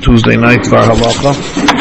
Tuesday night, Var Halacha.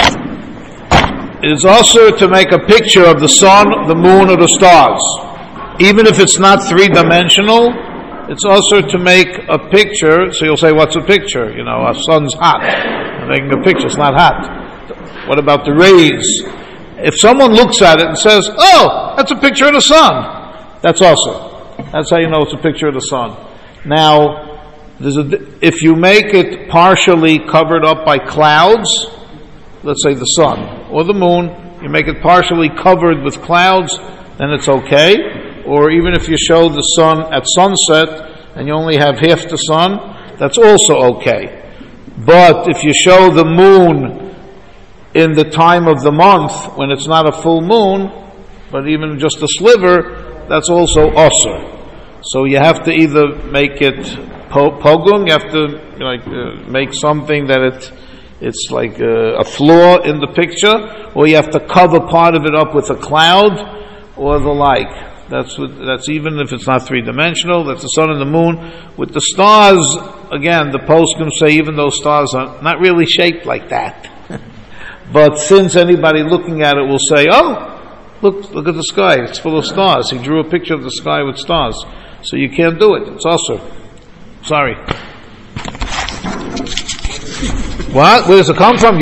It is also to make a picture of the sun, the moon, or the stars. Even if it's not three-dimensional, it's also to make a picture. So you'll say, what's a picture? You know, a sun's hot. I'm making a picture, it's not hot. What about the rays? If someone looks at it and says, oh, that's a picture of the sun, that's also. That's how you know it's a picture of the sun. Now, if you make it partially covered up by clouds, let's say the sun or the moon, you make it partially covered with clouds, then it's okay. Or even if you show the sun at sunset and you only have half the sun, that's also okay. But if you show the moon in the time of the month when it's not a full moon, but even just a sliver, that's also osur. So you have to either make it pogum, you have to make something that it's like a flaw in the picture, or you have to cover part of it up with a cloud or the like. That's even if it's not three-dimensional, that's the sun and the moon. With the stars, again, the poskim say even those stars are not really shaped like that. But since anybody looking at it will say, oh, look at the sky, it's full of stars. He drew a picture of the sky with stars. So you can't do it. It's also. Sorry. What? Where does it come from?